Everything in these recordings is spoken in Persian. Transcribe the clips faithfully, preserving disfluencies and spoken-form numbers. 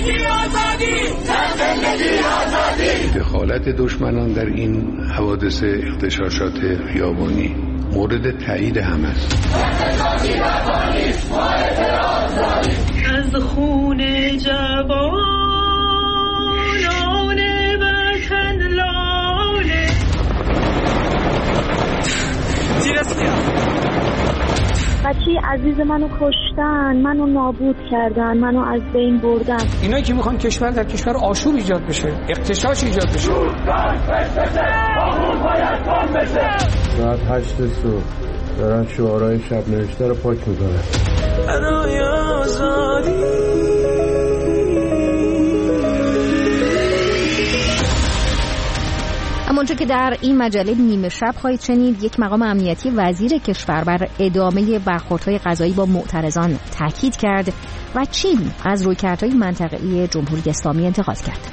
دخالت دشمنان در این حوادث اغتشاشات خیابانی مورد تایید همه است. از خون جوانان وطن لاله بچه عزیز منو کشتن، منو نابود کردن، منو از بین بردن. اینایی که میخوان کشور در کشور آشوب ایجاد بشه، اغتشاش ایجاد بشه. ساعت هشت صبح دارن شعارهای شب نوشته رو پاک میکنن. برای آزادی همونجور که در این مجله نیمه شب خواهید شنید، یک مقام امنیتی وزیر کشور بر ادامه برخوردهای قضایی با معترضان تاکید کرد و چین از رویکردهای منطقه‌ای جمهوری اسلامی انتقاد کرد.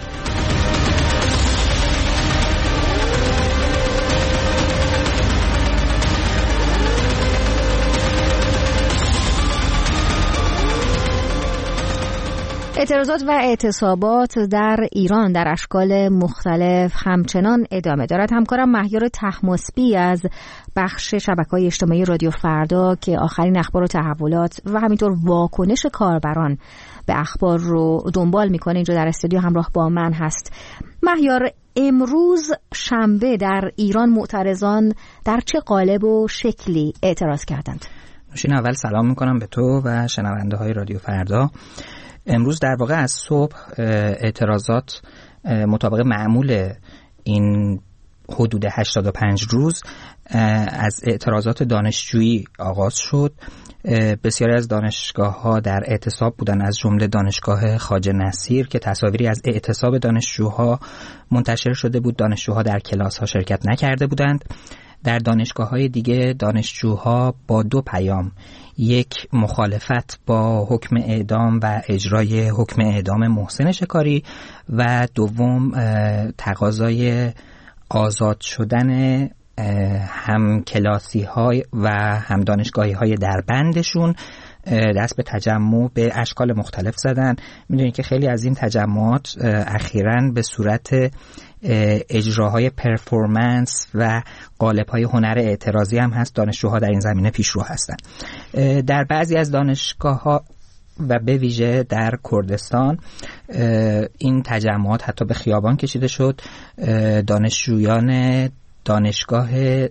اعتراضات و اعتصابات در ایران در اشکال مختلف همچنان ادامه دارد. همکارم مهیار طهماسبی از بخش شبکه‌های اجتماعی رادیو فردا که آخرین اخبار و تحولات و همینطور واکنش کاربران به اخبار رو دنبال میکنه اینجا در استودیو همراه با من هست. مهیار، امروز شنبه در ایران معترضان در چه قالب و شکلی اعتراض کردند؟ نوشین، اول سلام میکنم به تو و شنونده های رادیو فردا. امروز در واقع از صبح اعتراضات مطابق معمول این حدود هشتاد و پنج روز از اعتراضات دانشجویی آغاز شد. بسیاری از دانشگاه‌ها در اعتصاب بودن، از جمله دانشگاه خواجه نصیر که تصاویری از اعتصاب دانشجوها منتشر شده بود. دانشجوها در کلاس‌ها شرکت نکرده بودند. در دانشگاه‌های دیگه دانشجوها با دو پیام، یک مخالفت با حکم اعدام و اجرای حکم اعدام محسن شکاری و دوم تقاضای آزاد شدن هم کلاسی های و هم دانشگاهی های در بندشون، دست به تجمع به اشکال مختلف زدن. میدونید که خیلی از این تجمعات اخیراً به صورت اجراهای پرفورمنس و قالب‌های هنر اعتراضی هم هست. دانشجوها در این زمینه پیشرو هستند. در بعضی از دانشگاه‌ها و به ویژه در کردستان این تجمعات حتی به خیابان کشیده شد. دانشجویان دانشگاه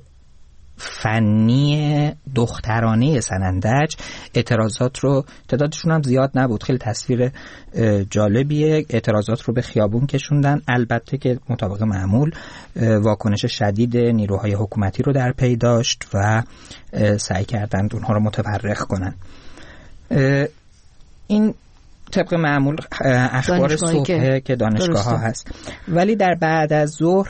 فنی دخترانه سنندج اعتراضات رو، تعدادشون هم زیاد نبود، خیلی تصویر جالبیه، اعتراضات رو به خیابون کشوندن. البته که مطابق معمول واکنش شدید نیروهای حکومتی رو در پی داشت و سعی کردند اونها رو متفرق کنن. این طبق معمول اخبار صبح که دانشگاه ها هست. ولی در بعد از ظهر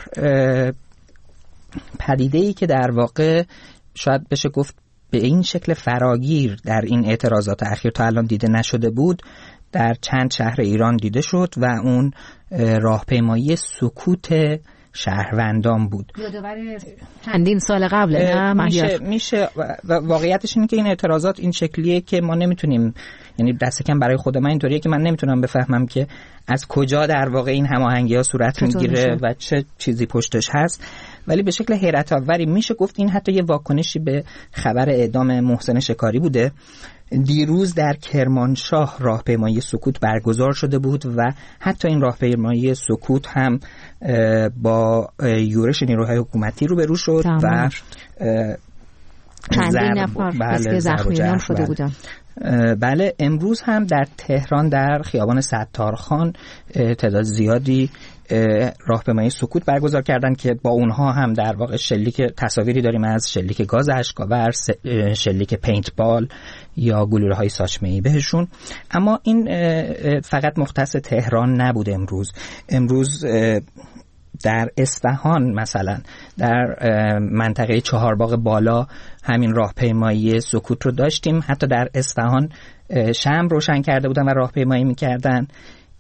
پدیده‌ای که در واقع شاید بشه گفت به این شکل فراگیر در این اعتراضات اخیر تا الان دیده نشده بود، در چند شهر ایران دیده شد و اون راهپیمایی سکوت شهروندان بود. یادآور چندین سال قبل نه میشه میشه و واقعیتش اینه که این اعتراضات این شکلیه که ما نمیتونیم، یعنی دست کم برای خود من اینطوریه که من نمیتونم بفهمم که از کجا در واقع این هماهنگی‌ها صورت میگیره و چه چیزی پشتش هست. ولی به شکل حیرت آوری میشه گفت این حتی یه واکنشی به خبر اعدام محسن شکاری بوده. دیروز در کرمانشاه راهپیمایی سکوت برگزار شده بود و حتی این راهپیمایی سکوت هم با یورش نیروهای حکومتی روبرو شد و چندین نفر بله زخمیان شده بودن. بله، امروز هم در تهران در خیابان ستارخان تعداد زیادی راهپیمایی سکوت برگزار کردن که با اونها هم در واقع شلیک، تصاویری داریم از شلیک گاز اشک‌آور، شلیک پینت بال یا گلوله‌های ساچمه‌ای بهشون. اما این فقط مختص تهران نبود. امروز امروز در اصفهان مثلا در منطقه چهارباغ بالا همین راهپیمایی سکوت رو داشتیم. حتی در اصفهان شمع روشن کرده بودن و راهپیمایی می‌کردن.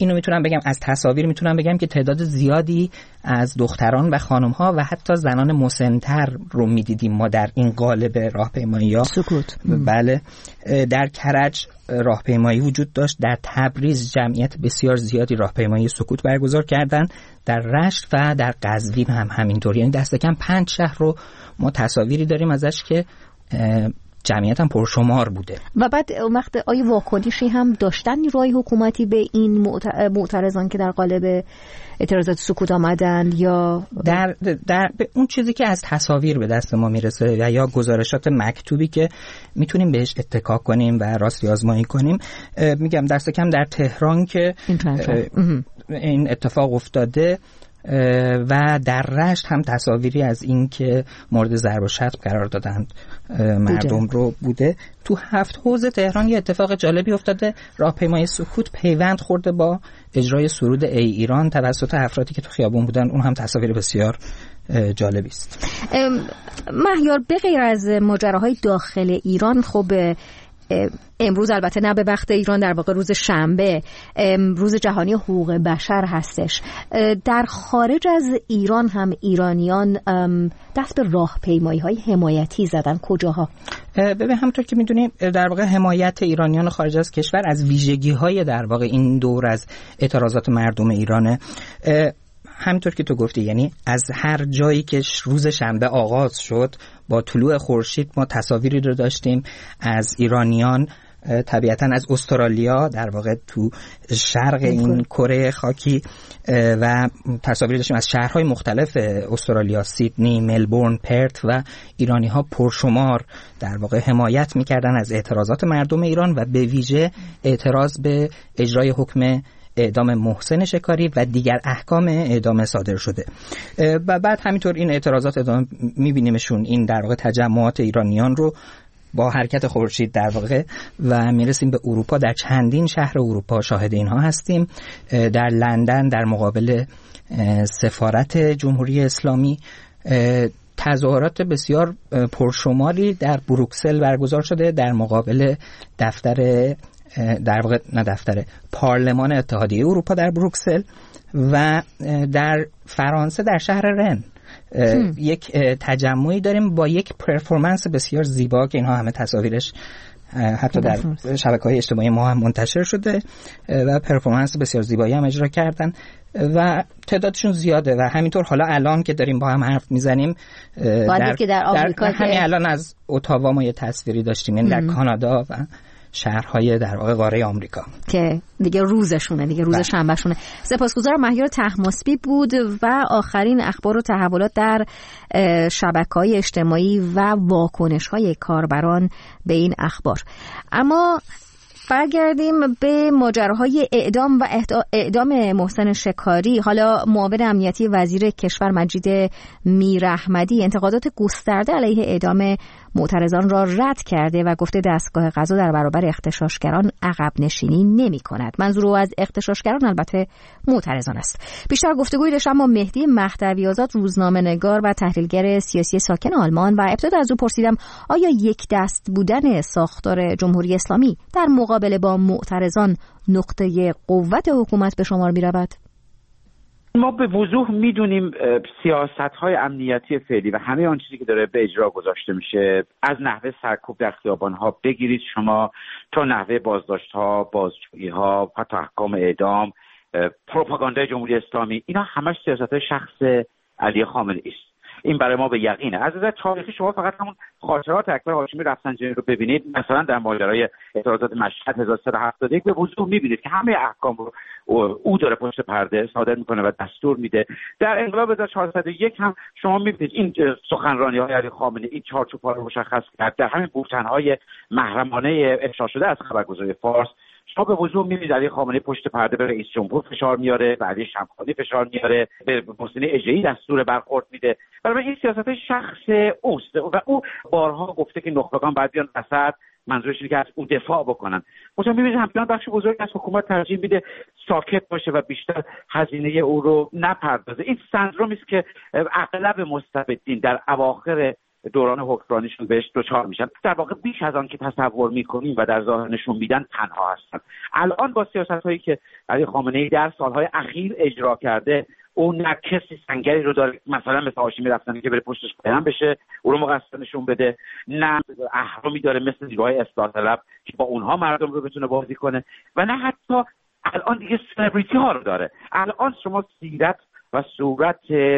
اینو میتونم بگم از تصاویر میتونم بگم که تعداد زیادی از دختران و خانم‌ها و حتی زنان مسن‌تر رو میدیدیم ما در این قالب راهپیمایی‌ها. سکوت. بله. در کرج راهپیمایی وجود داشت، در تبریز جمعیت بسیار زیادی راهپیمایی سکوت برگزار کردن، در رشت و در قزوین هم همینطور. یعنی دست کم پنج شهر رو ما تصاویری داریم ازش که جمعیت هم پرشمار بوده. و بعد وقت آیا واکنشی هم داشتن نیروهای حکومتی به این معترضان که در قالب اعتراضات سکوت آمدن، یا در در اون چیزی که از تصاویر به دست ما میرسه و یا گزارشات مکتوبی که میتونیم بهش اتکا کنیم و راستی آزمایی کنیم، میگم دست کم در تهران که این, این اتفاق افتاده و در رشت هم تصاویری از این که مورد ضرب و شتم قرار دادند مردم بوده. رو بوده. تو هفت حوزه تهران یه اتفاق جالبی افتاده، راهپیمایی سکوت پیوند خورده با اجرای سرود ای ایران توسط افرادی که تو خیابون بودن. اون هم تصاویر بسیار جالبی است. مهیار، به غیر از ماجراهای داخل ایران، خب امروز البته نه به وقت ایران، در واقع روز شنبه روز جهانی حقوق بشر هستش. در خارج از ایران هم ایرانیان دست به راهپیمایی‌های حمایتی زدن. کجاها؟ ببین همونطور که می‌دونیم در واقع حمایت ایرانیان خارج از کشور از ویژگی‌های در واقع این دور از اعتراضات مردم ایرانه. همینطور که تو گفتی، یعنی از هر جایی که روز شنبه آغاز شد با طلوع خورشید ما تصاویری رو داشتیم از ایرانیان، طبیعتاً از استرالیا در واقع تو شرق این کره خاکی، و تصاویری داشتیم از شهرهای مختلف استرالیا، سیدنی، ملبورن، پرت، و ایرانی‌ها پرشمار در واقع حمایت می‌کردن از اعتراضات مردم ایران و به ویژه اعتراض به اجرای حکم اعدام محسن شکاری و دیگر احکام اعدام صادر شده. و بعد همینطور این اعتراضات ادامه می‌بینیمشون، این در واقع تجمعات ایرانیان رو با حرکت خورشید در واقع، و میرسیم به اروپا. در چندین شهر اروپا شاهد اینها هستیم. در لندن در مقابل سفارت جمهوری اسلامی تظاهرات بسیار پرشماری در بروکسل برگزار شده در مقابل دفتر در واقع نه دفتر پارلمان اتحادیه اروپا در بروکسل. و در فرانسه در شهر رن هم. یک تجمعی داریم با یک پرفورمنس بسیار زیبا که اینها همه تصاویرش حتی در شبکه‌های اجتماعی ما هم منتشر شده و پرفورمنس بسیار زیبایی هم اجرا کردن و تعدادشون زیاده. و همینطور حالا الان که داریم با هم حرف میزنیم در, که در آمریکا در همین الان از اتاوا ما یه تصویری داشتیم، این در کانادا و شهرهای در واقع قاره آمریکا که دیگه روزشونه، دیگه روز شنبهشونه. سپاسگزارم. مهیار طهماسبی بود و آخرین اخبار و تحولات در شبکه‌های اجتماعی و واکنش‌های کاربران به این اخبار. اما برگردیم به ماجراهای اعدام و اعدام محسن شکاری. حالا معاون امنیتی وزیر کشور مجید میراحمدی انتقادات گسترده علیه اعدام معترضان را رد کرده و گفته دستگاه قضا در برابر اغتشاشگران عقب نشینی نمی کند. منظور او از اغتشاشگران البته معترضان است. بیشتر گفتگوی داشتم با مهدی مهدوی آزاد، روزنامه‌نگار و تحلیلگر سیاسی ساکن آلمان، و ابتدا از او پرسیدم آیا یک دست بودن ساختار جمهوری اسلامی در مقابله با معترضان نقطه قوت حکومت به شمار می رود؟ ما به وضوح میدونیم سیاست‌های امنیتی فعلی و همه آن چیزی که داره به اجرا گذاشته میشه، از نحوه سرکوب در خیابان‌ها بگیرید شما تا نحوه بازداشت‌ها، بازجویی‌ها، حتی احکام اعدام، پروپاگاندای جمهوری اسلامی، اینا همش سیاست‌های شخص علی خامنه‌ای است. این برای ما به یقینه. از نظر تاریخی شما فقط همون خاطرات اکبر هاشمی رفسنجانی رو ببینید، مثلا در ماجرای اعتراضات مشهد هزار و سیصد و هفتاد و یک به وضوح میبینید که همه احکام رو او داره پشت پرده صادر میکنه و دستور میده. در انقلاب هزار و چهارصد و یک هم شما میبینید این سخنرانی‌های علی خامنه‌ای این چارچوب‌ها رو مشخص کرد. در همین بوتن‌های محرمانه افشا شده از خبرگزاری فارس شما به وضوح می‌بینید علی خامنه‌ای پشت پرده به رئیس جمهور فشار میاره، به علی شمخانی فشار میاره، به محسن اژه‌ای دستور برخورد میده. برای این سیاست شخص اوست و او بارها گفته که نخبگان باید بیان وسط، منظورش اینه که از او دفاع بکنن. مثلا می‌بینید همچنان بخش بزرگی از حکومت ترجیح میده ساکت باشه و بیشتر هزینه او رو نپردازه. این سندرومی است که اغلب مستبدین در اواخر دوران حکمرانیشون بهش دچار میشن. در واقع بیش از آن که تصور میکنیم و در ظاهر نشون میدن تنها هستن. الان با سیاست‌هایی که علی خامنه‌ای در سالهای اخیر اجرا کرده، اون نه کسی سنگری رو داره مثلا مثل هاشمی رفتنی که بره پشتش قایم بشه او رو مقصر نشون بده، نه اهرامی داره مثل نیروهای اصلاح طلب که با اونها مردم رو بتونه بازی کنه، و نه حتی الان دیگه سلبریتی ها رو داره. الان شما سیرت و صورت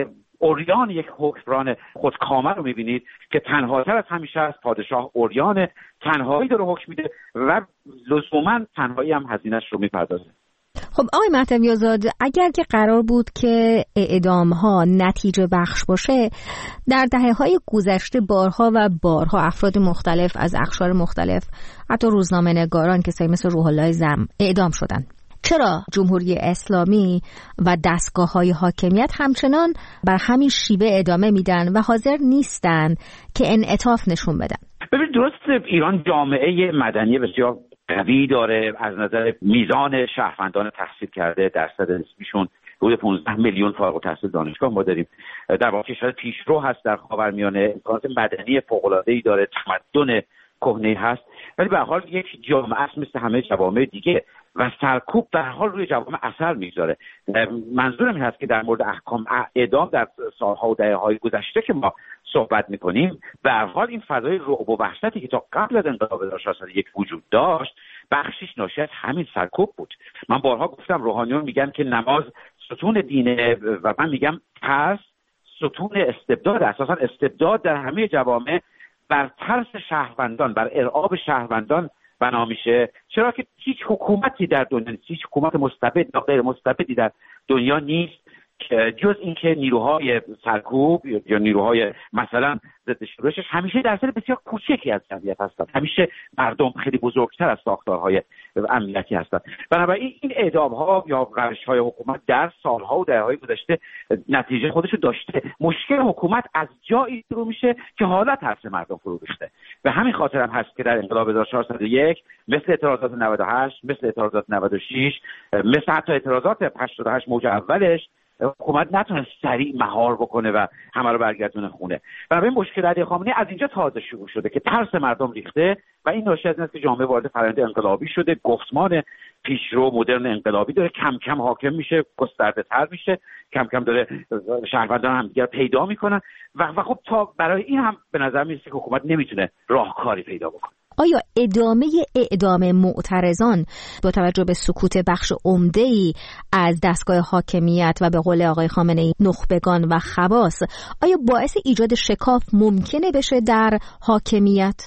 اوریان یک حکمران خودکامه رو میبینید که تنهاتر از همیشه از پادشاه اوریان، تنهایی داره حکم میده و لزوما تنهایی هم هزینه‌اش رو میپردازه. خب آقای مهدوی آزاد، اگر که قرار بود که اعدام ها نتیجه بخش باشه، در دهه های گذشته بارها و بارها افراد مختلف از اقشار مختلف، حتی روزنامه‌نگاران کسایی مثل روح الله زم اعدام شدن. چرا جمهوری اسلامی و دستگاه‌های حاکمیت همچنان بر همین شیوه ادامه میدن و حاضر نیستن که انعطاف نشون بدن؟ ببین، درست ایران جامعه مدنی بسیار قوی داره، از نظر میزان شهروندان تحصیل کرده درصد نسبیشون حدود پانزده میلیون فارغ التحصیل دانشگاه ما داریم. در واقع کشور پیشرو هست در خاورمیانه، امکانات مدنی فوق‌العاده‌ای داره، تمدن کهنه‌ای هست، ولی به هر حال یک جامعه است مثل همه جوامع دیگه و سرکوب به هر حال روی جوامع اثر میذاره. منظورم این هست که در مورد احکام اعدام در سالها و دهه‌های گذشته که ما صحبت میکنیم، به هر حال این فضای رعب و وحشتی که تا قبل از انقلاب هزار و ششصد و یک وجود داشت بخشش ناشی از همین سرکوب بود. من بارها گفتم روحانیون میگن که نماز ستون دینه و من میگم ترس ستون استبداد. اساسا استبداد در همه جوامع بر ترس شهروندان، بر ارعاب شهروندان بنا میشه، چرا که هیچ حکومتی در دنیا نیست، هیچ حکومت مستبد یا غیر مستبدی در دنیا نیست جز اینکه نیروهای سرکوب یا نیروهای مثلا ضد شورشش همیشه درصد بسیار کوچکی از جمعیت هستند، همیشه مردم خیلی بزرگتر از ساختارهای امنیتی هستند. بنابراین این اعدام‌ها یا روش‌های حکومت در سالها و دهه‌های گذشته نتیجه خودشو داشته. مشکل حکومت از جایی شروع میشه که حالا ترس مردم فرو ریخته. به همین خاطر هم هست که در انقلاب هزار و چهارصد و یک مثل اعتراضات نود و هشت، مثل اعتراضات نود و شش، مثل حتی اعتراضات هشتاد و هشت موج اولش حکومت نتونه سریع مهار بکنه و همه رو برگردونه خونه. بنابراین مشکل علی خامنه‌ای از اینجا تازه شروع شده که ترس مردم ریخته و این ناشی از این است که جامعه وارد فرآیند انقلابی شده، گفتمان پیشرو مدرن انقلابی داره کم کم حاکم میشه، گسترده تر میشه، کم کم داره شهروندان هم دیگر پیدا میکنن و, و خب تا برای این هم به نظر میاد که حکومت نمیتونه راهکاری پیدا بکنه. آیا ادامه اعدام معترضان با توجه به سکوت بخش عمده‌ای از دستگاه حاکمیت و به قول آقای خامنه‌ای نخبگان و خواص، آیا باعث ایجاد شکاف ممکنه بشه در حاکمیت؟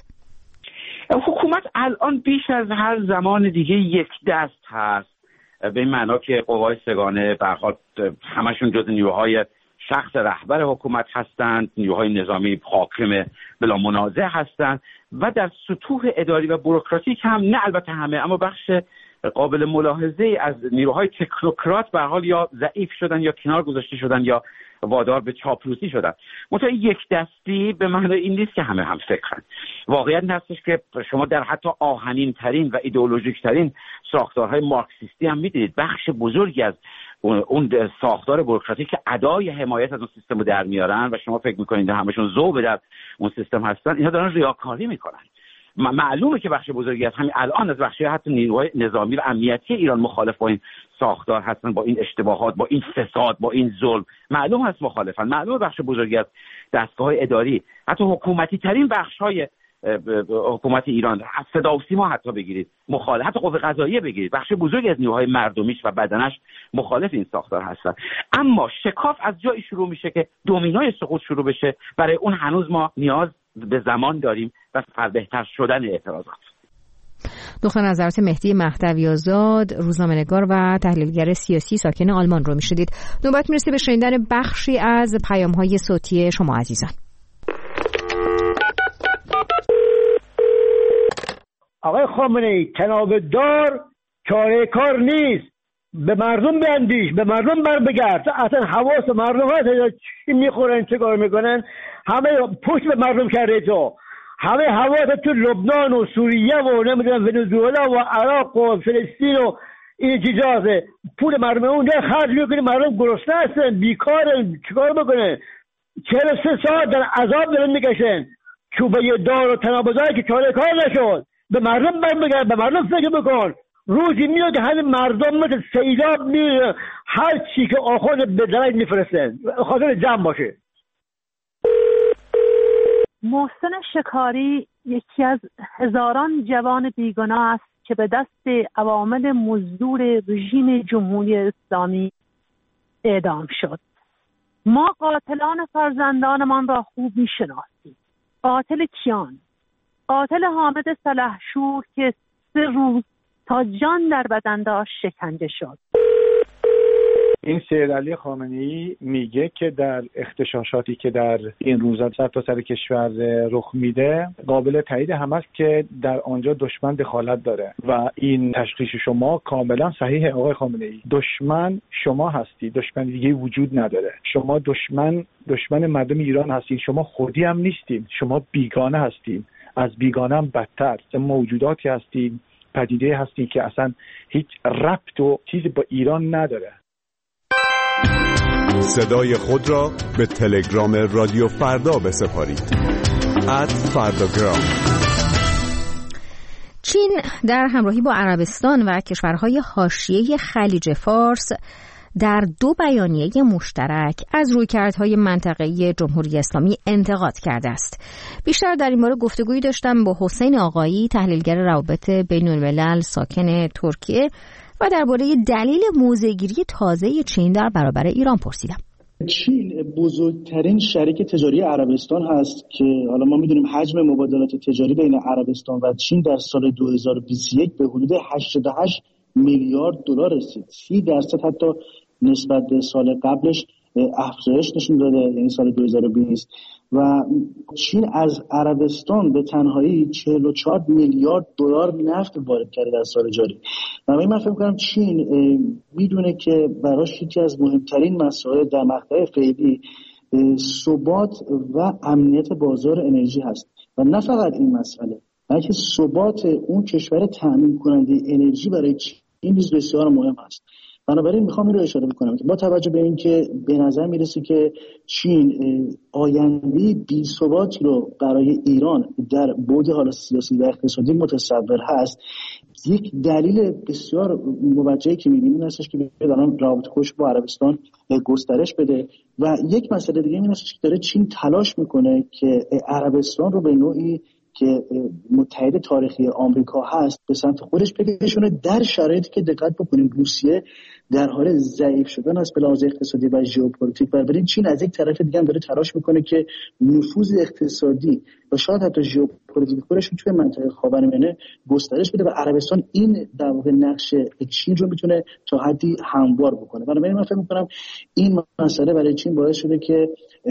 حکومت الان بیش از هر زمان دیگه یک دست هست، به این معنا که قوای سگانه به هر حال همشون جز نیروهای شخص رهبر حکومت هستند، نیروهای نظامی حاکم بلا منازع هستند و در سطوح اداری و بوروکراتیک هم نه البته همه، اما بخش قابل ملاحظه از نیروهای تکنوکرات به هر حال یا ضعیف شدن یا کنار گذاشته شدن یا وادار به چاپلوسی شدن. منتها یک دستی به معنای این نیست که همه هم فکرن. واقعیت این هستش که شما در حتی آهنین ترین و ایدئولوژیک ترین ساختارهای مارکسیستی هم میدید بخش بزرگی از اون ساختار بوروکراتیک که ادای حمایت از اون سیستم رو در میارن و شما فکر میکنید همشون ذوب در اون سیستم هستن، اینا دارن ریاکاری میکنن. معلومه که بخش بزرگی از همین الان از بخشی حتی نیروهای نظامی و امنیتی ایران مخالف با این ساختار هستن، با این اشتباهات، با این فساد، با این ظلم. معلوم هست مخالفن. معلومه بخش بزرگی از دستگاه‌های اداری، حتی حکومتی ترین بخش‌های حکومت ایران، از صدا و سیما حتی بگیرید مخالف، حتی قوه قضاییه بگیرید، بخش بزرگی از نیروهای مردمیش و بدنش مخالف این ساختار هستن. اما شکاف از جایی شروع میشه که دومینوی سقوط شروع بشه. برای اون هنوز ما نیاز به زمان داریم و بهتر شدن اعتراضات. دکتر نظرات مهدی مهدوی آزاد، روزنامه‌نگار و تحلیلگر سیاسی ساکن آلمان رو میشنیدید. نوبت میرسه به شنیدن بخشی از پیام‌های صوتی شما عزیزان. آقای خامنه‌ای، تناب دار چاره کار نیست. به مردم بیندیش، به مردم بر بگرد. اصلا حواس مردم هست چی میخورن، چه کار میکنن، همه پشت به مردم کرده تو. همه حواس تو لبنان و سوریه و نمیدونم ونزوئلا و عراق و فلسطین و این چیزاست. پول مردم اونجا خرج میکنه، مردم گرسنه هستن، بیکارن، چیکار بکنن؟ چهل و سه ساعت در عذاب دارن میکشن. چوبه دار و تنابزایی که چاره کار نشد، به مردم برمیگرد، به مردم فکر بکن. روزی میاد که همین مردم مثل سیلاب میره، هر چی که آخوند به درج میفرستن خاطر جمع باشه. محسن شکاری یکی از هزاران جوان بیگناه است که به دست عوامل مزدور رژیم جمهوری اسلامی اعدام شد. ما قاتلان فرزندانمان را خوب میشناسیم. قاتل کیان؟ قاتل حامد سلحشور که سه روز تا جان در بدن داشت شکنجه شد. این سید علی خامنه‌ای میگه که در اغتشاشاتی که در این روزا سر تا سر کشور رخ میده قابل تایید هم است که در آنجا دشمن دخالت داره و این تشخیص شما کاملا صحیح آقای خامنه‌ای. دشمن شما هستی، دشمن دیگه وجود نداره. شما دشمن دشمن مردم ایران هستید. شما خودی هم نیستین، شما بیگانه هستین، از بیگانه هم بدتر موجوداتی هستین، پدیده هستین که اصلا هیچ ربط و چیزی با ایران نداره. صدای خود را به تلگرام رادیو فردا بسپارید. ات فرداگرام. چین در همراهی با عربستان و کشورهای حاشیه خلیج فارس در دو بیانیه مشترک از رویکردهای منطقه‌ای جمهوری اسلامی انتقاد کرده است. بیشتر در این باره گفتگویی داشتم با حسین آقایی، تحلیلگر روابط بین الملل ساکن ترکیه، و درباره دلیل موضع‌گیری تازه چین در برابر ایران پرسیدم. چین بزرگترین شریک تجاری عربستان هست که حالا ما میدونیم حجم مبادلات تجاری بین عربستان و چین در سال دو هزار و بیست و یک به حدود هشتاد و هشت میلیارد دلار رسید. سی درصد حتی نسبت به سال قبلش افزایش نشون داده، یعنی سال دو هزار و بیست. و چین از عربستان به تنهایی چهل و چهار میلیارد دلار نفت وارد کرده در سال جاری. و من فکر می‌کنم چین میدونه که براش یکی از مهمترین مسائل در مقطع فعلی ثبات و امنیت بازار انرژی هست و نه فقط این مسئله، بلکه ثبات اون کشور تامین کننده انرژی برای چین نیز بسیار مهم است. بنابراین میخوام این رو اشاره بکنم که با توجه به اینکه به نظر میرسه که چین آینده بی‌ثباتی رو برای ایران در بعد حالا سیاسی و اقتصادی متصور هست، یک دلیل بسیار موجهی که میبینیم هستش که دارن رابطه خوش با عربستان گسترش بده. و یک مسئله دیگه این هستش که داره چین تلاش میکنه که عربستان رو به نوعی که متحد تاریخی آمریکا هست به سمت خودش بکشونه، در شرایطی که دقت بکنیم روسیه در حال ضعیف شدن است به لحاظ اقتصادی و ژئوپلیتیک. برای چین از یک طرف دیگه هم داره تلاش میکنه که نفوذ اقتصادی و شاید حتی ژئوپلیتیک خودش توی منطقه خاورمیانه گسترش بده و عربستان این در واقع نقش چین رو میتونه تا حدی هموار بکنه. بنابراین من فکر میکنم این مسئله برای چین باعث شده که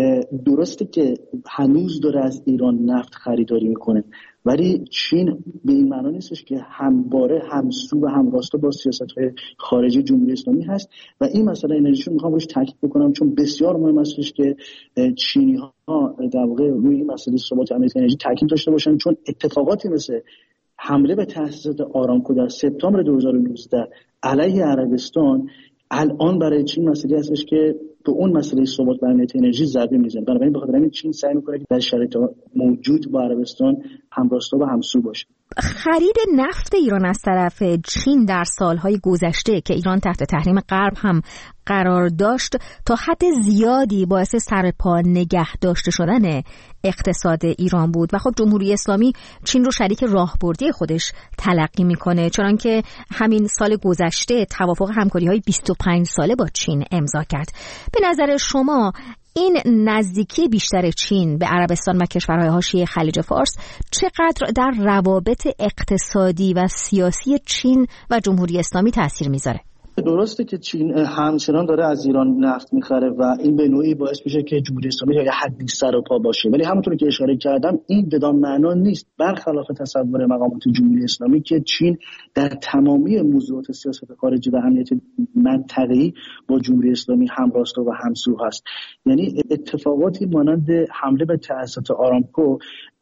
درسته که هنوز داره از ایران نفت خریداری میکنه، ولی چین به این معنی نیستش که همواره همسو و همراستا با سیاست‌های خارجی جمهوری اسلامی هست. و این مسئله انرژی رو میخوام روش تاکید بکنم چون بسیار مهم است که چینی‌ها در واقع روی این مسئله ثبات امنیت انرژی تاکید داشته باشن، چون اتفاقاتی مثل حمله به تأسیسات آرامکو در سپتامبر دو هزار و نوزده علیه عربستان الان برای چین مسئله هستش که به اون مسئله ثبات و امنیت انرژی ضربه میزنه. بنابراین بخاطر همین چین سعی میکنه که در شرایط موجود با عربستان همراستا و همسو باشه. خرید نفت ایران از طرف چین در سالهای گذشته که ایران تحت تحریم غرب هم قرار داشت تا حد زیادی باعث سرپا نگه داشته شدن اقتصاد ایران بود و خب جمهوری اسلامی چین رو شریک راهبردی خودش تلقی میکنه، چنانکه همین سال گذشته توافق همکاری‌های بیست و پنج ساله با چین امضا کرد. به نظر شما این نزدیکی بیشتر چین به عربستان و کشورهای حاشیه خلیج فارس چقدر در روابط اقتصادی و سیاسی چین و جمهوری اسلامی تأثیر میذاره؟ درسته که چین همچنان داره از ایران نفت میخره و این به نوعی باعث میشه که جمهوری اسلامی یا حدی سر و پا باشه، ولی همونطور که اشاره کردم این بدان معنا نیست، برخلاف تصور مقامات جمهوری اسلامی، که چین در تمامی موضوعات سیاست خارجی و امنیت منطقه‌ای با جمهوری اسلامی همراستا و همسو هست. یعنی اتفاقاتی مانند حمله به تأسیسات آرامکو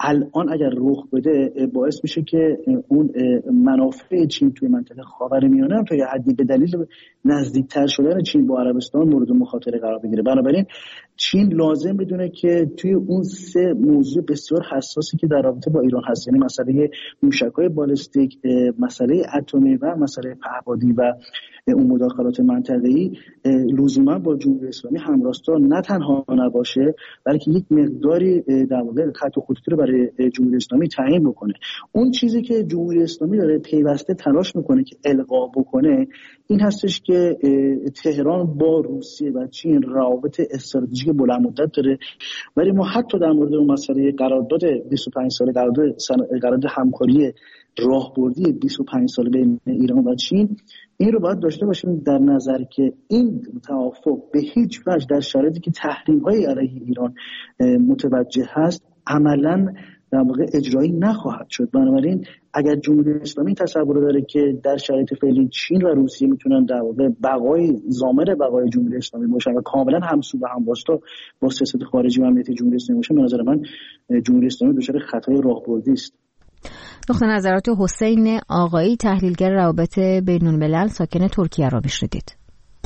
الان اگر رخ بده باعث میشه که اون منافع چین توی منطقه خاورمیانه هم تا یه حدی به دلیل نزدیکتر شدن چین با عربستان مورد مخاطره قرار بگیره. بنابراین چین لازم بدونه که توی اون سه موضوع بسیار حساسی که در رابطه با ایران هست، یعنی مسئله موشک‌های بالستیک، مسئله اتمی و مسئله پهپادی و اون مداخلات منطقه‌ای، لزوما با جمهوری اسلامی همراستا نه تنها نباشه بلکه یک مقداری در واقع خط و خطوطی رو برای جمهوری اسلامی تعیین بکنه. اون چیزی که جمهوری اسلامی داره پیوسته تلاش میکنه که القا بکنه این هستش که تهران با روسیه و چین روابط استراتژیک بلند مدت داره، ولی ما حتی در مورد اون مسئله قرارداد بیست و پنج ساله قرارداد قرارداد همکاری راهبردی بیست و پنج ساله بین ایران و چین، این رو باید داشته باشیم در نظر که این توافق به هیچ وجه در شرایطی که تحریم‌های علیه ایران متوجه هست عملاً در واقع اجرایی نخواهد شد. بنابراین اگر جمهوری اسلامی تصور داره که در شرایط فعلی چین و روسیه میتونن در واقع بقای ضامن بقای جمهوری اسلامی باشن و کاملا همسو و همواسطه با سیاست خارجی و امنیتی جمهوری اسلامی باشن، به نظر من جمهوری اسلامی دچار خطای راهبردی است. نقطه نظرات حسین آقایی، تحلیلگر روابط بین الملل، ساکن ترکیه را میشنیدید.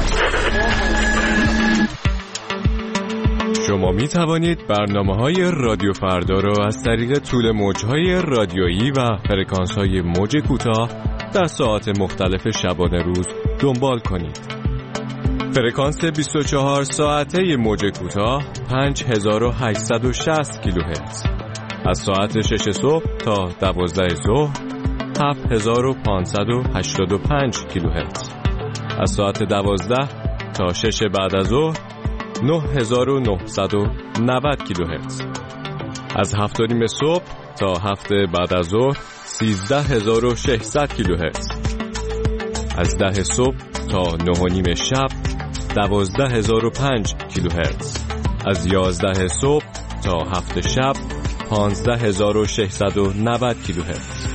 شما می توانید برنامه‌های رادیو فردا را از طریق طول موج‌های رادیویی و فرکانس‌های موج کوتاه در ساعات مختلف شبانه روز دنبال کنید. فرکانس بیست و چهار ساعته موج کوتاه پنج هزار و هشتصد و شصت کیلوهرتز، از ساعت شش صبح تا دوازده ظهر هفت هزار و پانصد و هشتاد و پنج کیلوهرتز، از ساعت دوازده تا شش بعد از ظهر نه هزار و نهصد و نود کیلوهرتز، از هفت و نیم صبح تا هفت بعد از ظهر سیزده هزار و ششصد کیلوهرتز، از ده صبح تا نه و نیم شب دوازده هزار و پنج کیلوهرتز، از یازده صبح تا هفت شب پانزده هزار و ششصد و نود کیلوهرتز.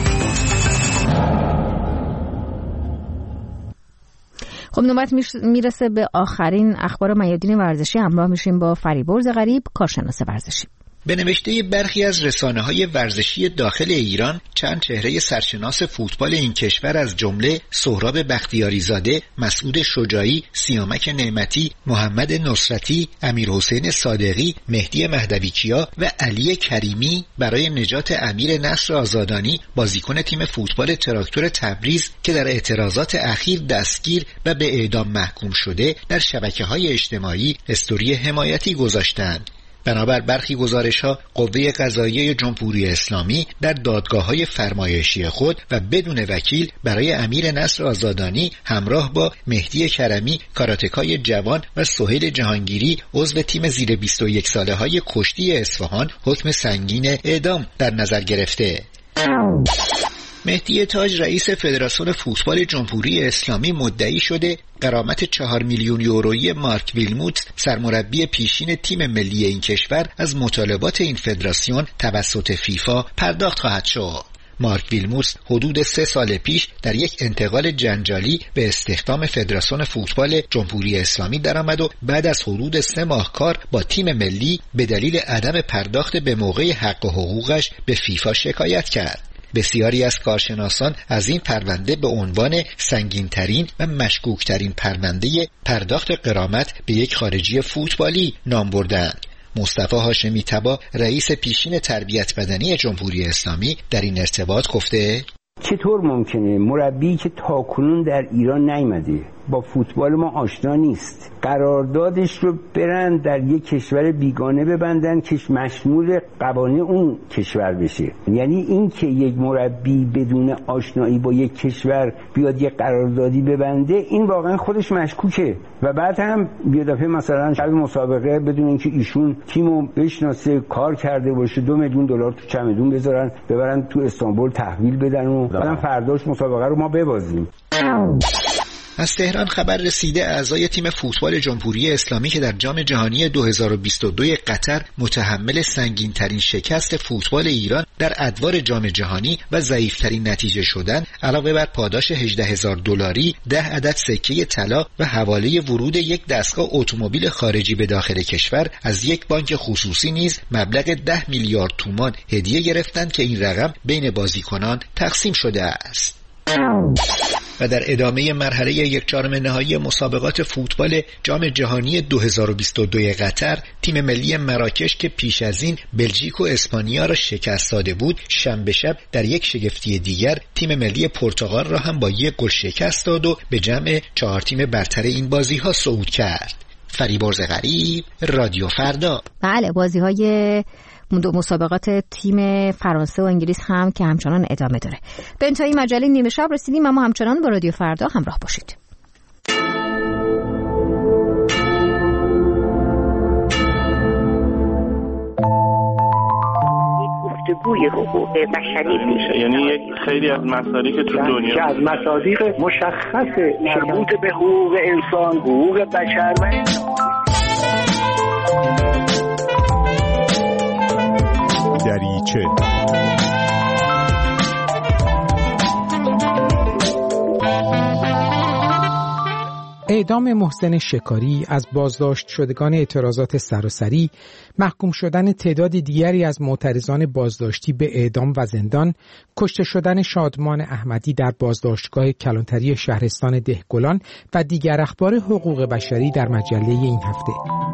خب نوبت میرسه به آخرین اخبار میادین ورزشی. همراه میشیم با فریبرز غریب، کارشناس ورزشی. به نوشته برخی از رسانه‌های ورزشی داخل ایران، چند چهره سرشناس فوتبال این کشور از جمله سهراب بختیاریزاده، مسعود شجاعی، سیامک نعمتی، محمد نصرتی، امیرحسین صادقی، مهدی مهدویکیا و علی کریمی برای نجات امیر نصر آزادانی، بازیکن تیم فوتبال تراکتور تبریز که در اعتراضات اخیر دستگیر و به اعدام محکوم شده، در شبکه‌های اجتماعی استوری حمایتی گذاشتند. بنابر برخی گزارش‌ها، قوه قضاییه جمهوری اسلامی در دادگاه‌های فرمایشی خود و بدون وکیل برای امیر نصر آزادانی همراه با مهدی کرمی، کاراتکای جوان و سهیل جهانگیری، عضو تیم زیر بیست و یک ساله‌های کشتی اصفهان، حکم سنگین اعدام در نظر گرفته. مهدی تاج، رئیس فدراسیون فوتبال جمهوری اسلامی، مدعی شده غرامت چهار میلیون یورویی مارک ویلموت، سرمربی پیشین تیم ملی این کشور، از مطالبات این فدراسیون توسط فیفا پرداخت خواهد شد. مارک ویلموت حدود سه سال پیش در یک انتقال جنجالی به استخدام فدراسیون فوتبال جمهوری اسلامی درآمد و بعد از حدود سه ماه کار با تیم ملی به دلیل عدم پرداخت به موقع حق و حقوقش به فیفا شکایت کرد. بسیاری از کارشناسان از این پرونده به عنوان سنگین‌ترین و مشکوک‌ترین پرونده پرداخت غرامت به یک خارجی فوتبالی نام بردند. مصطفی هاشمی طبا، رئیس پیشین تربیت بدنی جمهوری اسلامی، در این ارتباط گفته: چطور ممکنه مربی که تاکنون در ایران نیامده، با فوتبال ما آشنا نیست، قراردادش رو برن در یک کشور بیگانه ببندن که مشمول قوانین اون کشور بشه؟ یعنی این که یک مربی بدون آشنایی با یک کشور بیاد یک قراردادی ببنده، این واقعا خودش مشکوکه. و بعد هم یه دفعه مثلا شب مسابقه بدون اینکه ایشون تیمو بشناسه، کار کرده باشه، دو میلیون دلار تو چمدون بذارن ببرن تو استانبول تحویل بدن و بعدم فرداش مسابقه رو ما ببازیم. از تهران خبر رسیده اعضای تیم فوتبال جمهوری اسلامی که در جام جهانی دو هزار و بیست و دو قطر متحمل سنگین‌ترین شکست فوتبال ایران در ادوار جام جهانی و ضعیف‌ترین نتیجه شدن، علاوه بر پاداش هجده هزار دلاری، ده عدد سکه طلا و حواله ورود یک دستگاه اتومبیل خارجی به داخل کشور از یک بانک خصوصی نیز مبلغ ده میلیارد تومان هدیه گرفتند که این رقم بین بازیکنان تقسیم شده است. و در ادامه مرحله یک چهارم نهایی مسابقات فوتبال جام جهانی دو هزار و بیست و دو قطر، تیم ملی مراکش که پیش از این بلژیک و اسپانیا را شکست داده بود، شنبه شب در یک شگفتی دیگر تیم ملی پرتغال را هم با یک گل شکست داد و به جمع چهار تیم برتر این بازی‌ها صعود کرد. فریبرز غریب، رادیو فردا. بله، بازی‌های مسابقات تیم فرانسه و انگلیس هم که همچنان ادامه داره. به انتهای مجله نیمه شب رسیدیم، اما همچنان با رادیو فردا همراه باشید. گفتگوی حقوق بشری میشه، یعنی یک خیلی از مسائلی که تو دنیا که از مصادیق مشخص مربوط به حقوق انسان، حقوق بشر و دریچه. اعدام محسن شکاری، از بازداشت شدگان اعتراضات سراسری، محکوم شدن تعداد دیگری از معترضان بازداشتی به اعدام و زندان، کشته شدن شادمان احمدی در بازداشتگاه کلانتری شهرستان دهگلان و دیگر اخبار حقوق بشری در مجله این هفته.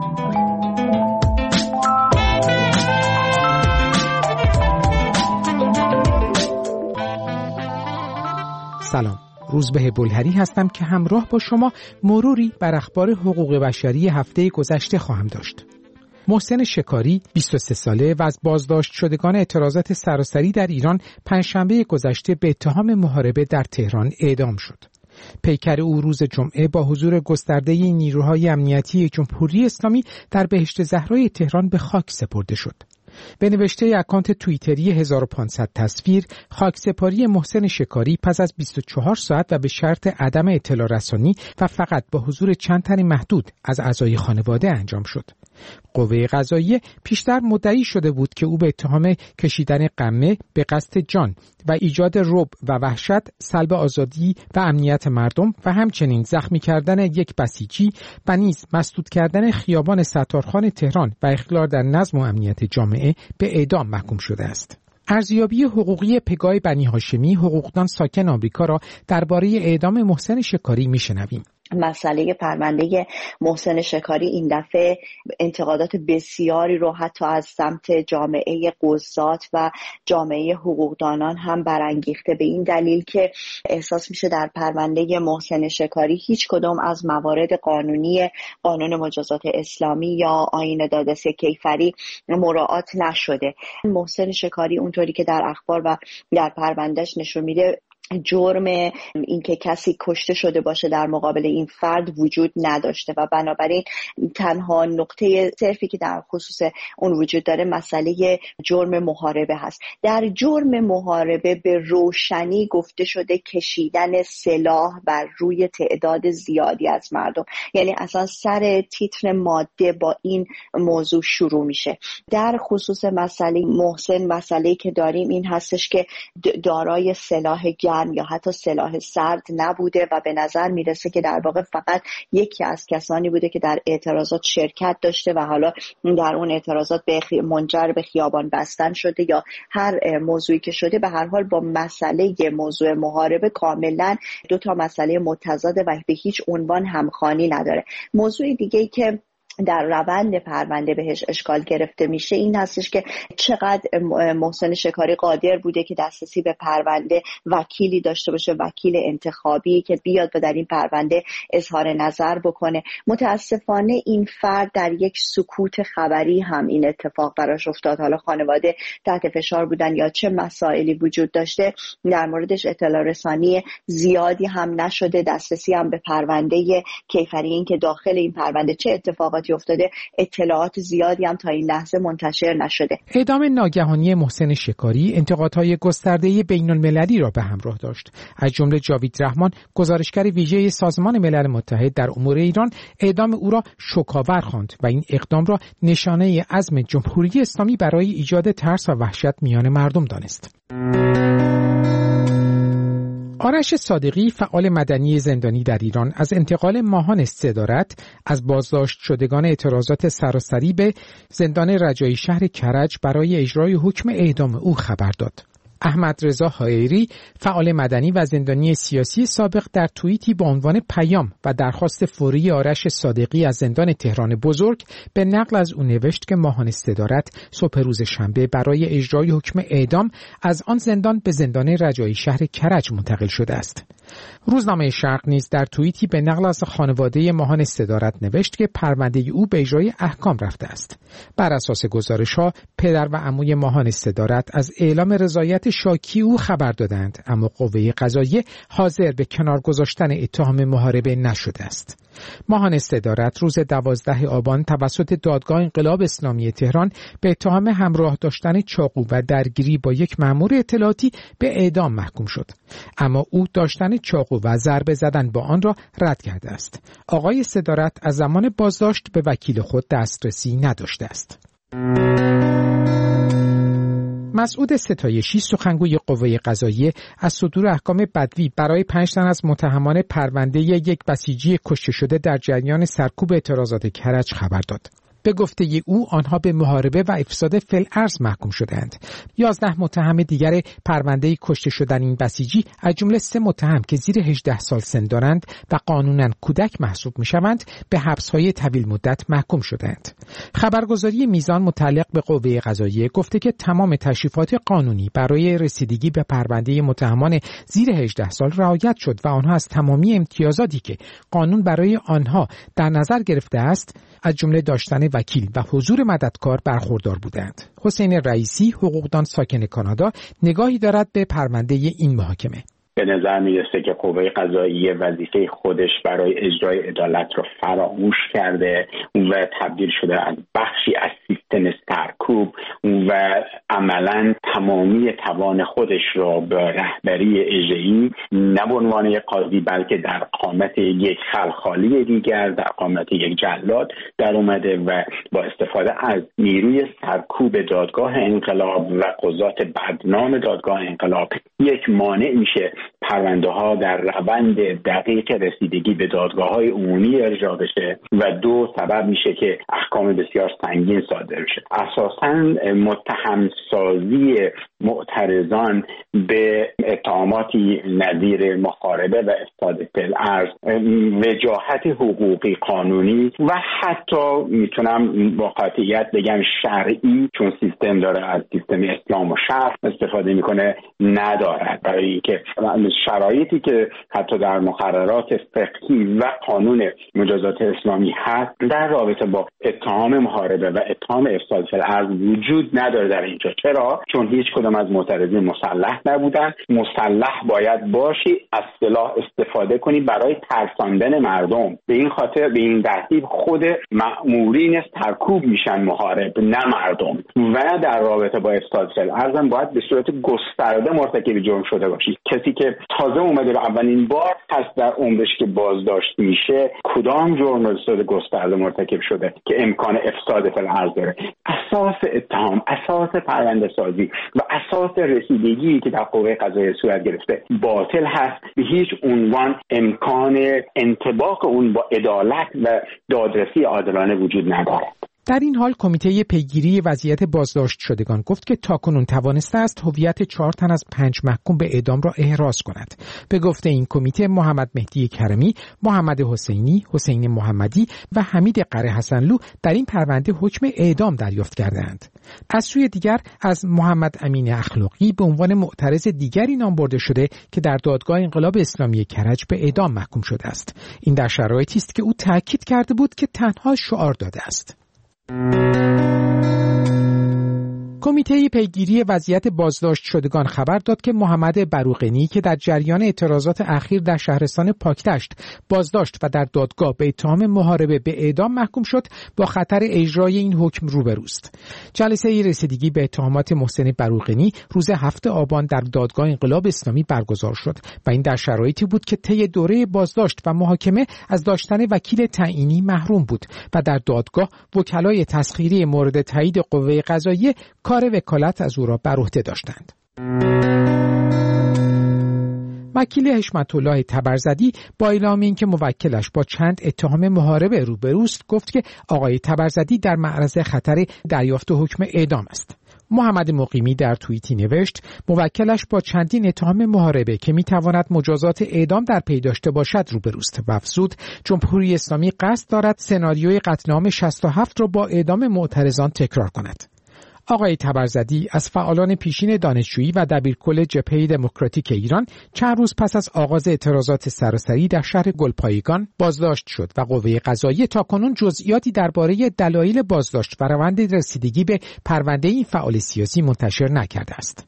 سلام، روزبه بلهری هستم که همراه با شما مروری بر اخبار حقوق بشری هفته گذشته خواهم داشت. محسن شکاری، بیست و سه ساله و از بازداشت شدگان اعتراضات سراسری در ایران، پنجشنبه گذشته به اتهام محاربه در تهران اعدام شد. پیکر او روز جمعه با حضور گسترده نیروهای امنیتی جمهوری اسلامی در بهشت زهرای تهران به خاک سپرده شد. به نوشته اکانت توییتری هزار و پانصد تصویر، خاکسپاری محسن شکاری پس از بیست و چهار ساعت و به شرط عدم اطلاع رسانی و فقط با حضور چند تن محدود از اعضای خانواده انجام شد. قوه قضاییه پیشتر مدعی شده بود که او به اتهام کشیدن قمه به قصد جان و ایجاد رعب و وحشت، سلب آزادی و امنیت مردم و همچنین زخمی کردن یک بسیجی و نیز مسدود کردن خیابان ستارخان تهران و اخلال در نظم و امنیت جامعه به اعدام محکوم شده است. ارزیابی حقوقی پگاه بنی هاشمی، حقوقدان ساکن آمریکا، را درباره اعدام محسن شکاری میشنویم. مسئله پرونده محسن شکاری این دفعه انتقادات بسیاری رو حتی از سمت جامعه قضات و جامعه حقوقدانان هم برانگیخته، به این دلیل که احساس میشه در پرونده محسن شکاری هیچ کدام از موارد قانونی قانون مجازات اسلامی یا آیین دادرسی کیفری مراعات نشده. محسن شکاری اونطوری که در اخبار و در پروندهش نشون میده، جرم این که کسی کشته شده باشه در مقابل این فرد وجود نداشته و بنابراین تنها نقطه صرفی که در خصوص اون وجود داره مسئله جرم محاربه هست. در جرم محاربه به روشنی گفته شده کشیدن سلاح بر روی تعداد زیادی از مردم، یعنی اصلا سر تیتر ماده با این موضوع شروع میشه. در خصوص مسئله محسن، مسئله که داریم این هستش که دارای سلاح یا حتی سلاح سرد نبوده و به نظر میرسه که در واقع فقط یکی از کسانی بوده که در اعتراضات شرکت داشته و حالا در اون اعتراضات به منجر به خیابان بستن شده یا هر موضوعی که شده. به هر حال با مسئله موضوع محاربه کاملا دو تا مسئله متضاد و به هیچ عنوان همخوانی نداره. موضوع دیگه‌ای که در روند پرونده بهش اشکال گرفته میشه این هستش که چقدر محسن شکاری قادر بوده که دسترسی به پرونده وکیلی داشته باشه، وکیل انتخابی که بیاد و در این پرونده اظهار نظر بکنه. متاسفانه این فرد در یک سکوت خبری هم این اتفاق براش افتاد. حالا خانواده تحت فشار بودن یا چه مسائلی وجود داشته، در موردش اطلاع رسانی زیادی هم نشده. دسترسی هم به پرونده کیفری، این که داخل این پرونده چه اتفاقاتی اتفاقاتی افتاده اطلاعات زیادی هم تا این لحظه منتشر نشده. اعدام ناگهانی محسن شکاری انتقادهای گسترده بین‌المللی را به همراه داشت. از جمله جاوید رحمان، گزارشگر ویژه سازمان ملل متحد در امور ایران، اعدام او را شوک‌آور خواند و این اقدام را نشانه عزم جمهوری اسلامی برای ایجاد ترس و وحشت میان مردم دانست. آرش صادقی، فعال مدنی زندانی در ایران، از انتقال ماهان صدارت از بازداشت شدگان اعتراضات سراسری به زندان رجایی شهر کرج برای اجرای حکم اعدام او خبر داد. احمد رضا حایری، فعال مدنی و زندانی سیاسی سابق، در توییتی با عنوان پیام و درخواست فوری آرش صادقی از زندان تهران بزرگ به نقل از او نوشت که ماهان استدارت صبح روز شنبه برای اجرای حکم اعدام از آن زندان به زندان رجایی شهر کرج منتقل شده است. روزنامه شرق نیز در توییتی به نقل از خانواده ماهان استدارت نوشت که پرونده او به اجرای احکام رفته است. بر اساس گزارش‌ها، پدر و عموی ماهان استدارت از اعلام رضایت شاکی او خبر دادند، اما قوه قضاییه حاضر به کنار گذاشتن اتهام محاربه نشده است. ماهان استدارت روز دوازده آبان توسط دادگاه انقلاب اسلامی تهران به اتهام همراه داشتن چاقو و درگیری با یک مأمور اطلاعاتی به اعدام محکوم شد، اما او داشتن چاقو و ضربه زدن با آن را رد کرده است. آقای استدارت از زمان بازداشت به وکیل خود دسترسی نداشته است. مسعود ستایشی، سخنگوی قوه قضاییه، از صدور احکام بدوی برای پنج تن از متهمان پرونده یک بسیجی کشته شده در جریان سرکوب اعتراضات کرج خبر داد. به گفته او آنها به محاربه و افساد فی‌الارض محکوم شدند. یازده متهم دیگر پرونده کشته شدن این بسیجی از جمله سه متهم که زیر هجده سال سن دارند و قانونا کودک محسوب میشوند به حبس‌های طویل مدت محکوم شدند. خبرگزاری میزان متعلق به قوه قضاییه گفته که تمام تشریفات قانونی برای رسیدگی به پرونده متهمان زیر هجده سال رعایت شد و آنها از تمامی امتیازاتی که قانون برای آنها در نظر گرفته است، از جمله داشتن وکیل و حضور مددکار، برخوردار بودند. حسین رئیسی، حقوقدان ساکن کانادا، نگاهی دارد به پرونده این محاکمه. به نظر میرسه که قوه قضاییه وظیفه خودش برای اجرای عدالت رو فراموش کرده و تبدیل شده از بخشی از سیستم سرکوب و عملاً تمامی توان خودش را به رهبری اجرایی نه به عنوان یک قاضی بلکه در قامت یک خلخالی دیگر، در قامت یک جلاد در اومده و با استفاده از نیروی سرکوب دادگاه انقلاب و قضات بدنام دادگاه انقلاب یک مانع میشه پرونده ها در روند دقیق رسیدگی به دادگاه های عمومی ارجاع بشه و دو سبب میشه که احکام بسیار سنگین صادر بشه. اساساً متهم سازی معترضان به اتهاماتی نظیر محاربه و افساد فی‌الارض، وجاهت حقوقی قانونی و حتی میتونم با قاطعیت بگم شرعی، چون سیستم داره از سیستم اسلام و شرع استفاده میکنه، ندارد. برای اینکه شرایطی که حتی در مقررات فقهی و قانون مجازات اسلامی هست در رابطه با اتهام محاربه و اتهام افساد فی‌الارض وجود نداره در اینجا. چرا؟ چون هیچ کدام از معترضین مسلح نبودن. مسلح باید باشی، از سلاح استفاده کنی برای ترساندن مردم. به این خاطر به این ترتیب خود مأمورین سرکوب میشن محارب، نه مردم. و در رابطه با افساد فی‌الارض هم باید به صورت گسترده مرتکب جرم شده باشی. کسی که تازه اومده رو اولین بار هست در عمرش که بازداشت میشه، کدام جرم به صورت گسترده مرتکب شده که امکان افساد فی‌الارض داره؟ اساس اتهام، اساس پرونده سازی و اساس رسیدگی که در قوه قضاییه صورت گرفته باطل هست. به هیچ عنوان امکان انطباق اون با عدالت و دادرسی عادلانه وجود ندارد. در این حال کمیته پیگیری وضعیت بازداشت شدگان گفت که تاکنون توانسته است هویت چهار تن از پنج محکوم به اعدام را احراز کند. به گفته این کمیته، محمد مهدی کرمی، محمد حسینی، حسین محمدی و حمید قره حسنلو در این پرونده حکم اعدام دریافت کردند. از سوی دیگر از محمد امین اخلاقی به عنوان معترض دیگری نام برده شده که در دادگاه انقلاب اسلامی کرج به اعدام محکوم شده است. این در شرایطی است که او تاکید کرده بود که تنها شعار داده است. کمیته پیگیری وضعیت بازداشت شدگان خبر داد که محمد بروقینی که در جریان اعتراضات اخیر در شهرستان پاکدشت بازداشت و در دادگاه به اتهام محاربه به اعدام محکوم شد، با خطر اجرای این حکم روبروست. جلسه رسیدگی به اتهامات محسن بروقینی روز هفتم آبان در دادگاه انقلاب اسلامی برگزار شد و این در شرایطی بود که طی دوره بازداشت و محاکمه از داشتن وکیل تعیینی محروم بود و در دادگاه وکلای تسخیری مورد تایید قوه قضاییه کار وکالت از او را بر عهده داشتند. وکیل حشمت الله تبرزدی با اعلام اینکه موکلش با چند اتهام محاربه روبروست گفت که آقای تبرزدی در معرض خطر دریافت حکم اعدام است. محمد مقیمی در توییتی نوشت موکلش با چندین اتهام محاربه که میتواند مجازات اعدام در پی داشته باشد روبروست و افزود جمهوری اسلامی قصد دارد سناریوی قتل عام شصت و هفت را با اعدام معترضان تکرار کند. آقای تبرزدی از فعالان پیشین دانشجویی و دبیرکل جبهه دموکراتیک ایران چند روز پس از آغاز اعتراضات سراسری در شهر گلپایگان بازداشت شد و قوه قضاییه تاکنون جزئیاتی درباره دلایل بازداشت و روند رسیدگی به پرونده این فعال سیاسی منتشر نکرده است.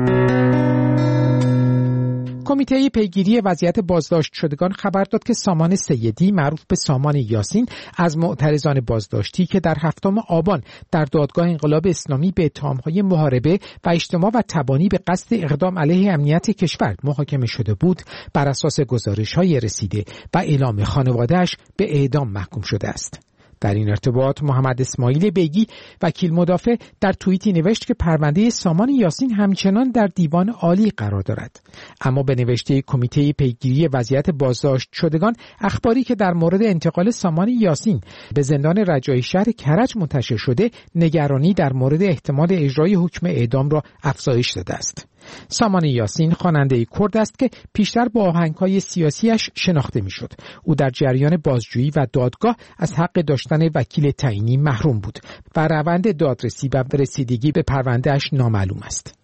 کمیته پیگیری وضعیت بازداشت شدگان خبر داد که سامان سیدی معروف به سامان یاسین از معترضان بازداشتی که در هفتم آبان در دادگاه انقلاب اسلامی به اتهام‌های محاربه و اجتماع و تبانی به قصد اقدام علیه امنیت کشور محاکمه شده بود، بر اساس گزارش‌های رسیده و اعلام خانواده‌اش به اعدام محکوم شده است. در این ارتباط محمد اسماعیل بیگی وکیل مدافع در توییتی نوشت که پرونده سامان یاسین همچنان در دیوان عالی قرار دارد، اما به نوشته کمیته پیگیری وضعیت بازداشت شدگان اخباری که در مورد انتقال سامان یاسین به زندان رجایی شهر کرج منتشر شده نگرانی در مورد احتمال اجرای حکم اعدام را افزایش داده است. سامان یاسین خواننده کرد است که پیشتر با آهنگ‌های سیاسیش شناخته می‌شد. او در جریان بازجویی و دادگاه از حق داشتن وکیل تعیینی محروم بود و روند دادرسی و رسیدگی به پرونده‌اش نامعلوم است.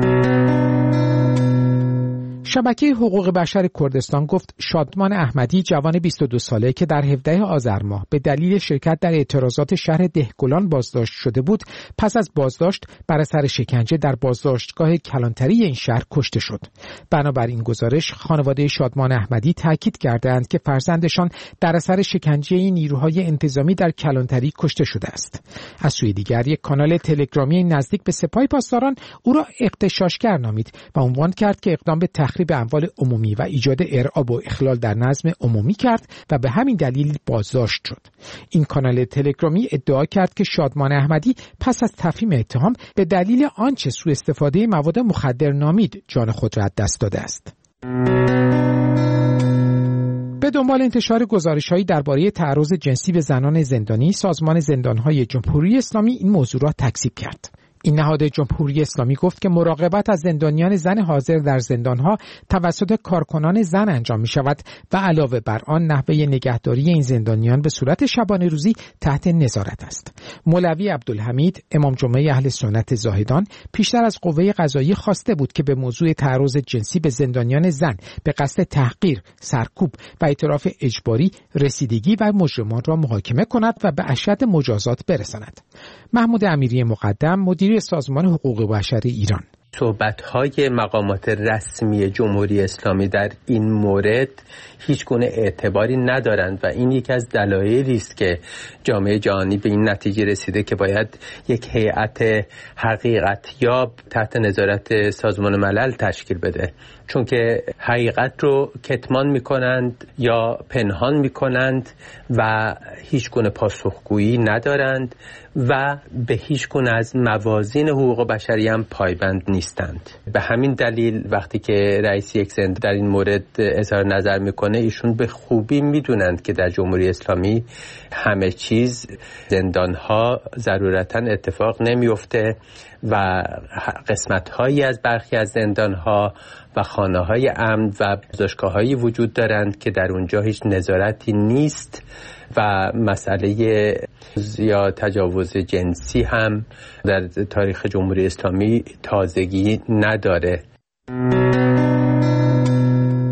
شبکه حقوق بشر کردستان گفت شادمان احمدی جوان بیست و دو ساله که در هفدهم آذر ماه به دلیل شرکت در اعتراضات شهر دهگلان بازداشت شده بود، پس از بازداشت بر اثر شکنجه در بازداشتگاه کلانتری این شهر کشته شد. بنابراین گزارش خانواده شادمان احمدی تاکید کردند که فرزندشان در اثر شکنجه نیروهای انتظامی در کلانتری کشته شده است. از سوی دیگر یک کانال تلگرامی نزدیک به سپاه پاسداران او را اغتشاشگر نامید و عنوان کرد که اقدام به تخریب به اموال عمومی و ایجاد ارعاب و اخلال در نظم عمومی کرد و به همین دلیل بازداشت شد. این کانال تلگرامی ادعا کرد که شادمان احمدی پس از تفهیم اتهام به دلیل آنچه سوء استفاده مواد مخدر نامید جان خود را از دست داده است. به دنبال انتشار گزارش‌هایی درباره تعرض جنسی به زنان زندانی، سازمان زندان‌های جمهوری اسلامی این موضوع را تکذیب کرد. این نهاد جمهوری اسلامی گفت که مراقبت از زندانیان زن حاضر در زندانها توسط کارکنان زن انجام می شود و علاوه بر آن نحوه نگهداری این زندانیان به صورت شبانه روزی تحت نظارت است. مولوی عبدالحمید امام جمعه اهل سنت زاهدان پیشتر از قوه قضاییه خواسته بود که به موضوع تعرض جنسی به زندانیان زن به قصد تحقیر، سرکوب و اعتراف اجباری رسیدگی و مجرمان را محاکمه کند و به اشد مجازات برساند. محمود امیری مقدم مدیر سازمان حقوق بشر ایران: صحبت‌های مقامات رسمی جمهوری اسلامی در این مورد هیچ گونه اعتباری ندارند و این یکی از دلایلی است که جامعه جهانی به این نتیجه رسیده که باید یک هیئت حقیقتیاب تحت نظارت سازمان ملل تشکیل بده، چون که حقیقت رو کتمان می‌کنند یا پنهان می‌کنند و هیچ گونه پاسخگویی ندارند و به هیچ گونه از موازین حقوق بشری هم پایبند نیستند. به همین دلیل وقتی که رئیس یک زندان در این مورد اظهار نظر میکنه، ایشون به خوبی میدونند که در جمهوری اسلامی همه چیز زندانها ضرورتاً اتفاق نمیفته و قسمت‌هایی از برخی از زندانها و خانه‌های امن و بازداشتگاه‌هایی وجود دارند که در اونجا هیچ نظارتی نیست و مسئله یا تجاوز جنسی هم در تاریخ جمهوری اسلامی تازگی نداره.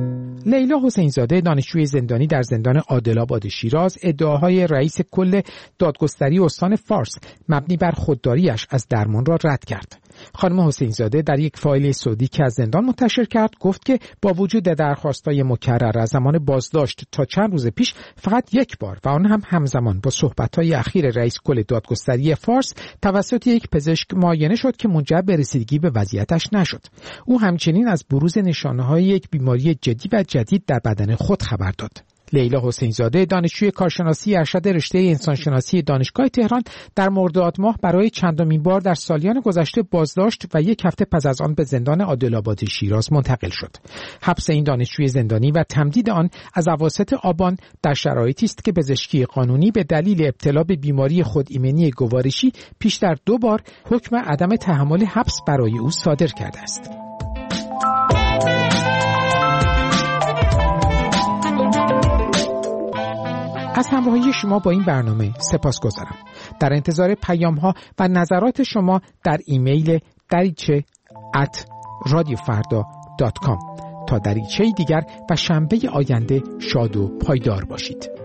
لیلا حسین زاده دانشجوی زندانی در زندان عادل‌آباد شیراز ادعاهای رئیس کل دادگستری استان فارس مبنی بر خودداریش از درمان را رد کرد. خانم حسین زاده در یک فایل صوتی که از زندان منتشر کرد گفت که با وجود درخواست‌های مکرر از زمان بازداشت تا چند روز پیش فقط یک بار و آن هم همزمان با صحبت‌های اخیر رئیس کل دادگستری فارس توسط یک پزشک معاینه شد که منجر به رسیدگی به وضعیتش نشد. او همچنین از بروز نشانه‌های یک بیماری جدی و جدید در بدن خود خبر داد. لیلا حسین زاده دانشجوی کارشناسی ارشد رشته انسانشناسی دانشگاه تهران در مرداد ماه برای چندمین بار در سالیان گذشته بازداشت و یک هفته پس از آن به زندان عادل‌آباد شیراز منتقل شد. حبس این دانشجوی زندانی و تمدید آن از اواسط آبان در شرایطی است که پزشکی قانونی به دلیل ابتلا به بیماری خودایمنی گوارشی پیشتر دو بار حکم عدم تحمل حبس برای او صادر کرده است. از همراهی شما با این برنامه سپاسگزارم. در انتظار پیام‌ها و نظرات شما در ایمیل دریچه ات رادیوفردا دات کام. تا دریچه دیگر و شنبه آینده شاد و پایدار باشید.